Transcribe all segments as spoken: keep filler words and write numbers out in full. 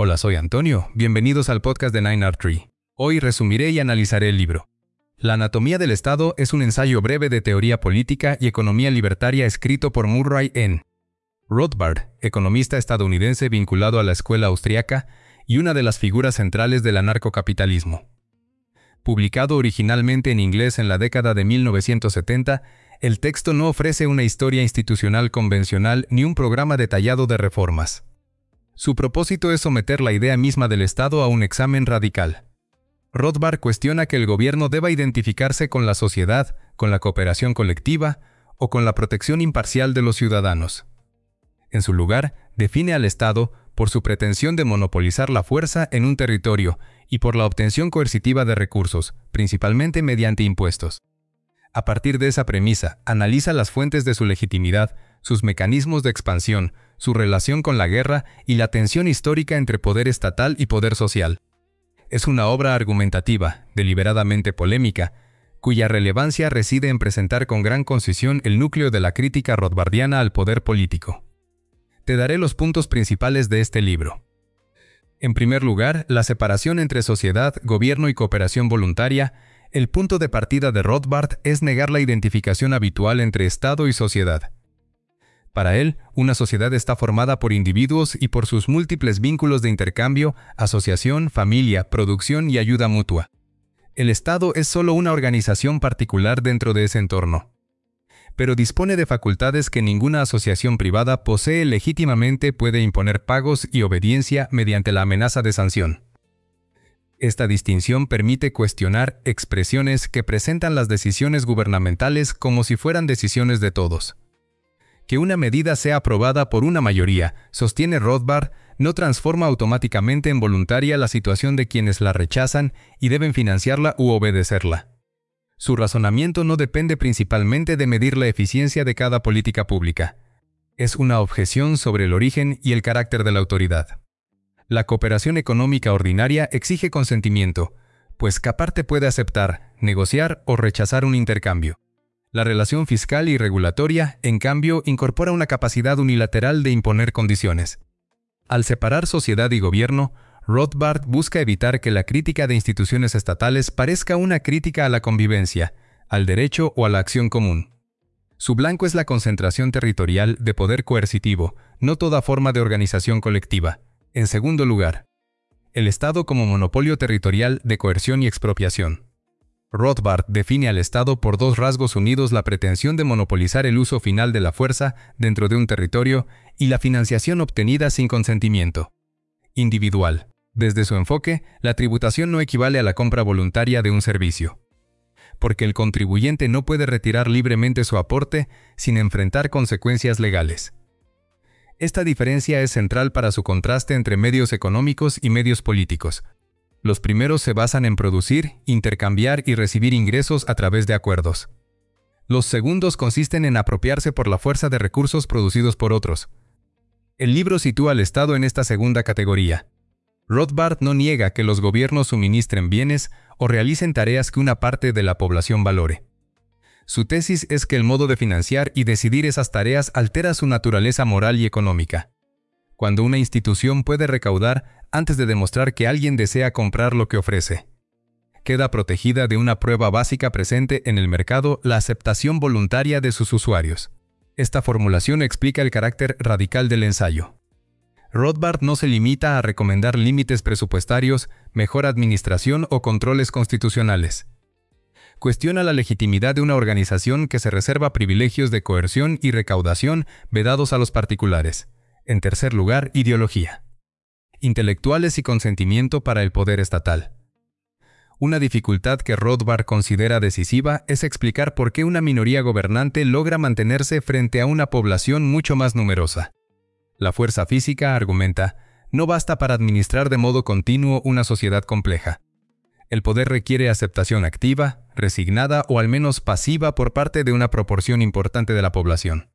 Hola, soy Antonio. Bienvenidos al podcast de Nine R Tree. Hoy resumiré y analizaré el libro. La anatomía del Estado es un ensayo breve de teoría política y economía libertaria escrito por Murray N. Rothbard, economista estadounidense vinculado a la escuela austriaca y una de las figuras centrales del anarcocapitalismo. Publicado originalmente en inglés en la década de mil novecientos setenta, el texto no ofrece una historia institucional convencional ni un programa detallado de reformas. Su propósito es someter la idea misma del Estado a un examen radical. Rothbard cuestiona que el gobierno deba identificarse con la sociedad, con la cooperación colectiva o con la protección imparcial de los ciudadanos. En su lugar, define al Estado por su pretensión de monopolizar la fuerza en un territorio y por la obtención coercitiva de recursos, principalmente mediante impuestos. A partir de esa premisa, analiza las fuentes de su legitimidad, sus mecanismos de expansión, su relación con la guerra y la tensión histórica entre poder estatal y poder social. Es una obra argumentativa, deliberadamente polémica, cuya relevancia reside en presentar con gran concisión el núcleo de la crítica rothbardiana al poder político. Te daré los puntos principales de este libro. En primer lugar, la separación entre sociedad, gobierno y cooperación voluntaria. El punto de partida de Rothbard es negar la identificación habitual entre Estado y sociedad. Para él, una sociedad está formada por individuos y por sus múltiples vínculos de intercambio, asociación, familia, producción y ayuda mutua. El Estado es solo una organización particular dentro de ese entorno, pero dispone de facultades que ninguna asociación privada posee legítimamente. Puede imponer pagos y obediencia mediante la amenaza de sanción. Esta distinción permite cuestionar expresiones que presentan las decisiones gubernamentales como si fueran decisiones de todos. Que una medida sea aprobada por una mayoría, sostiene Rothbard, no transforma automáticamente en voluntaria la situación de quienes la rechazan y deben financiarla u obedecerla. Su razonamiento no depende principalmente de medir la eficiencia de cada política pública. Es una objeción sobre el origen y el carácter de la autoridad. La cooperación económica ordinaria exige consentimiento, pues cada parte puede aceptar, negociar o rechazar un intercambio. La relación fiscal y regulatoria, en cambio, incorpora una capacidad unilateral de imponer condiciones. Al separar sociedad y gobierno, Rothbard busca evitar que la crítica de instituciones estatales parezca una crítica a la convivencia, al derecho o a la acción común. Su blanco es la concentración territorial de poder coercitivo, no toda forma de organización colectiva. En segundo lugar, el Estado como monopolio territorial de coerción y expropiación. Rothbard define al Estado por dos rasgos unidos: la pretensión de monopolizar el uso final de la fuerza dentro de un territorio y la financiación obtenida sin consentimiento individual. Desde su enfoque, la tributación no equivale a la compra voluntaria de un servicio, porque el contribuyente no puede retirar libremente su aporte sin enfrentar consecuencias legales. Esta diferencia es central para su contraste entre medios económicos y medios políticos. Los primeros se basan en producir, intercambiar y recibir ingresos a través de acuerdos. Los segundos consisten en apropiarse por la fuerza de recursos producidos por otros. El libro sitúa al Estado en esta segunda categoría. Rothbard no niega que los gobiernos suministren bienes o realicen tareas que una parte de la población valore. Su tesis es que el modo de financiar y decidir esas tareas altera su naturaleza moral y económica. Cuando una institución puede recaudar antes de demostrar que alguien desea comprar lo que ofrece, queda protegida de una prueba básica presente en el mercado: la aceptación voluntaria de sus usuarios. Esta formulación explica el carácter radical del ensayo. Rothbard no se limita a recomendar límites presupuestarios, mejor administración o controles constitucionales. Cuestiona la legitimidad de una organización que se reserva privilegios de coerción y recaudación vedados a los particulares. En tercer lugar, ideología. Intelectuales y consentimiento para el poder estatal. Una dificultad que Rothbard considera decisiva es explicar por qué una minoría gobernante logra mantenerse frente a una población mucho más numerosa. La fuerza física, argumenta, no basta para administrar de modo continuo una sociedad compleja. El poder requiere aceptación activa, resignada o al menos pasiva por parte de una proporción importante de la población.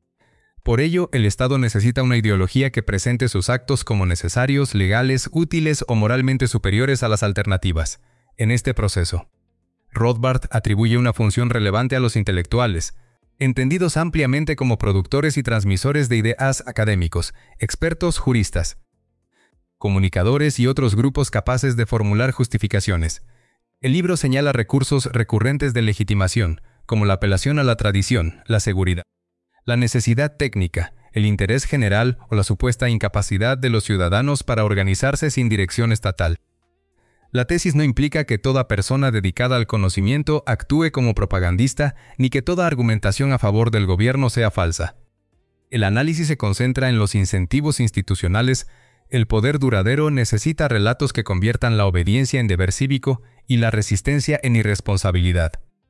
Por ello, el Estado necesita una ideología que presente sus actos como necesarios, legales, útiles o moralmente superiores a las alternativas. En este proceso, Rothbard atribuye una función relevante a los intelectuales, entendidos ampliamente como productores y transmisores de ideas académicos, expertos, juristas. comunicadores y otros grupos capaces de formular justificaciones. El libro señala recursos recurrentes de legitimación, como la apelación a la tradición, la seguridad, la necesidad técnica, el interés general o la supuesta incapacidad de los ciudadanos para organizarse sin dirección estatal. La tesis no implica que toda persona dedicada al conocimiento actúe como propagandista, ni que toda argumentación a favor del gobierno sea falsa. El análisis se concentra en los incentivos institucionales. El poder duradero necesita relatos que conviertan la obediencia en deber cívico y la resistencia en irresponsabilidad.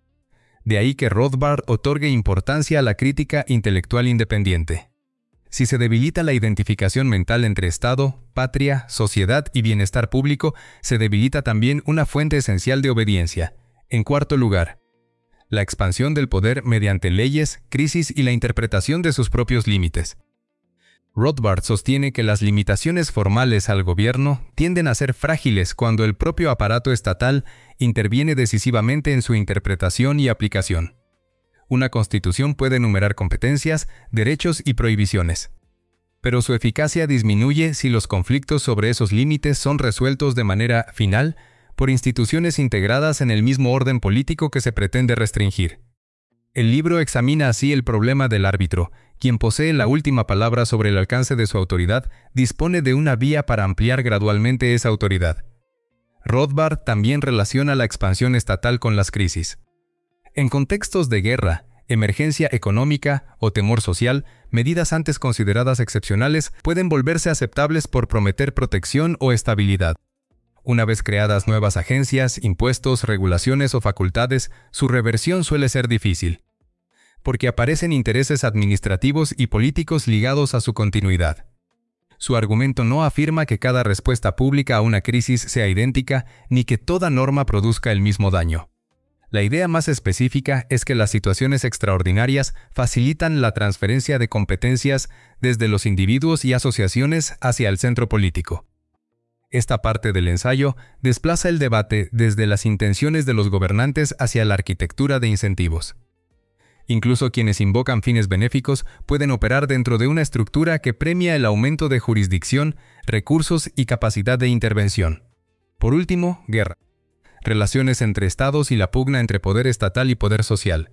De ahí que Rothbard otorgue importancia a la crítica intelectual independiente. Si se debilita la identificación mental entre Estado, patria, sociedad y bienestar público, se debilita también una fuente esencial de obediencia. En cuarto lugar, la expansión del poder mediante leyes, crisis y la interpretación de sus propios límites. Rothbard sostiene que las limitaciones formales al gobierno tienden a ser frágiles cuando el propio aparato estatal interviene decisivamente en su interpretación y aplicación. Una constitución puede enumerar competencias, derechos y prohibiciones, pero su eficacia disminuye si los conflictos sobre esos límites son resueltos de manera final por instituciones integradas en el mismo orden político que se pretende restringir. El libro examina así el problema del árbitro, quien posee la última palabra sobre el alcance de su autoridad, dispone de una vía para ampliar gradualmente esa autoridad. Rothbard también relaciona la expansión estatal con las crisis. En contextos de guerra, emergencia económica o temor social, medidas antes consideradas excepcionales pueden volverse aceptables por prometer protección o estabilidad. Una vez creadas nuevas agencias, impuestos, regulaciones o facultades, su reversión suele ser difícil, porque aparecen intereses administrativos y políticos ligados a su continuidad. Su argumento no afirma que cada respuesta pública a una crisis sea idéntica, ni que toda norma produzca el mismo daño. La idea más específica es que las situaciones extraordinarias facilitan la transferencia de competencias desde los individuos y asociaciones hacia el centro político. Esta parte del ensayo desplaza el debate desde las intenciones de los gobernantes hacia la arquitectura de incentivos. Incluso quienes invocan fines benéficos pueden operar dentro de una estructura que premia el aumento de jurisdicción, recursos y capacidad de intervención. Por último, guerra. Relaciones entre estados y la pugna entre poder estatal y poder social.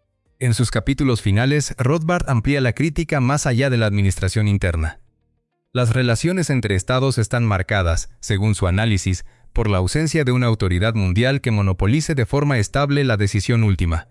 En sus capítulos finales, Rothbard amplía la crítica más allá de la administración interna. Las relaciones entre estados están marcadas, según su análisis, por la ausencia de una autoridad mundial que monopolice de forma estable la decisión última.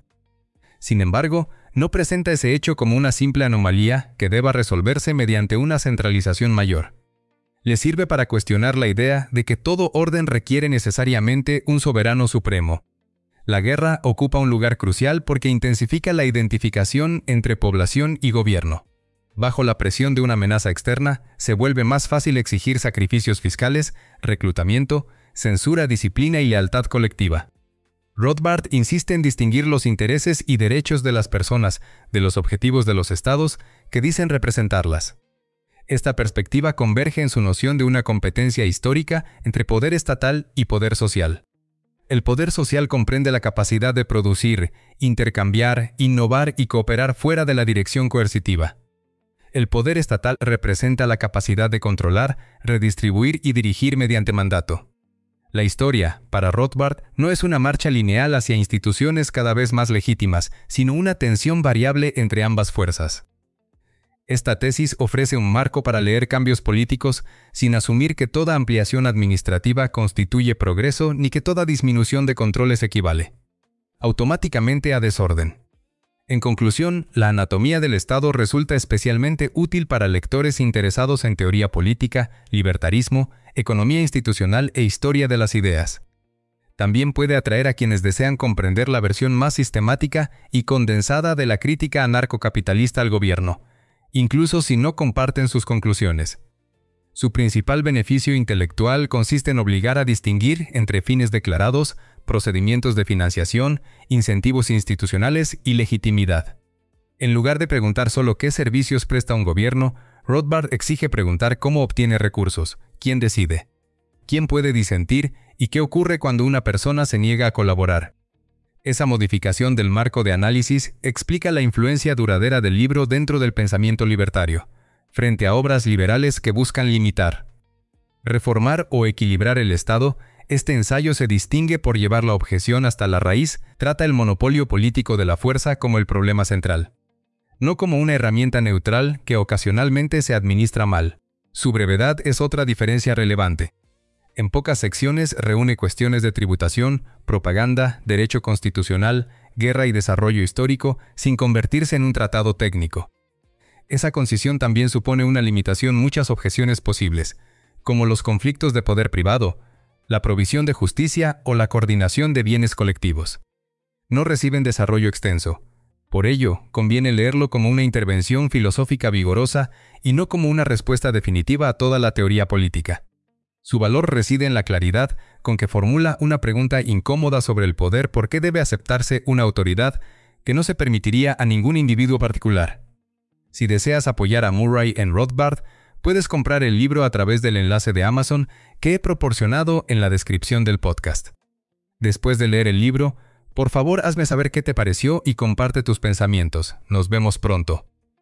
Sin embargo, no presenta ese hecho como una simple anomalía que deba resolverse mediante una centralización mayor. Le sirve para cuestionar la idea de que todo orden requiere necesariamente un soberano supremo. La guerra ocupa un lugar crucial porque intensifica la identificación entre población y gobierno. Bajo la presión de una amenaza externa, se vuelve más fácil exigir sacrificios fiscales, reclutamiento, censura, disciplina y lealtad colectiva. Rothbard insiste en distinguir los intereses y derechos de las personas de los objetivos de los estados que dicen representarlas. Esta perspectiva converge en su noción de una competencia histórica entre poder estatal y poder social. El poder social comprende la capacidad de producir, intercambiar, innovar y cooperar fuera de la dirección coercitiva. El poder estatal representa la capacidad de controlar, redistribuir y dirigir mediante mandato. La historia, para Rothbard, no es una marcha lineal hacia instituciones cada vez más legítimas, sino una tensión variable entre ambas fuerzas. Esta tesis ofrece un marco para leer cambios políticos sin asumir que toda ampliación administrativa constituye progreso ni que toda disminución de controles equivale automáticamente a desorden. En conclusión, la anatomía del Estado resulta especialmente útil para lectores interesados en teoría política, libertarismo, economía institucional e historia de las ideas. También puede atraer a quienes desean comprender la versión más sistemática y condensada de la crítica anarcocapitalista al gobierno, incluso si no comparten sus conclusiones. Su principal beneficio intelectual consiste en obligar a distinguir entre fines declarados, procedimientos de financiación, incentivos institucionales y legitimidad. En lugar de preguntar solo qué servicios presta un gobierno, Rothbard exige preguntar cómo obtiene recursos, quién decide, quién puede disentir y qué ocurre cuando una persona se niega a colaborar. Esa modificación del marco de análisis explica la influencia duradera del libro dentro del pensamiento libertario, frente a obras liberales que buscan limitar Reformar o equilibrar el Estado, este ensayo se distingue por llevar la objeción hasta la raíz, trata el monopolio político de la fuerza como el problema central, no como una herramienta neutral que ocasionalmente se administra mal. Su brevedad es otra diferencia relevante. En pocas secciones reúne cuestiones de tributación, propaganda, derecho constitucional, guerra y desarrollo histórico, sin convertirse en un tratado técnico. Esa concisión también supone una limitación muchas objeciones posibles, como los conflictos de poder privado, la provisión de justicia o la coordinación de bienes colectivos. No reciben desarrollo extenso. Por ello, conviene leerlo como una intervención filosófica vigorosa y no como una respuesta definitiva a toda la teoría política. Su valor reside en la claridad con que formula una pregunta incómoda sobre el poder: ¿por qué debe aceptarse una autoridad que no se permitiría a ningún individuo particular? Si deseas apoyar a Murray en Rothbard, puedes comprar el libro a través del enlace de Amazon que he proporcionado en la descripción del podcast. Después de leer el libro, por favor hazme saber qué te pareció y comparte tus pensamientos. Nos vemos pronto.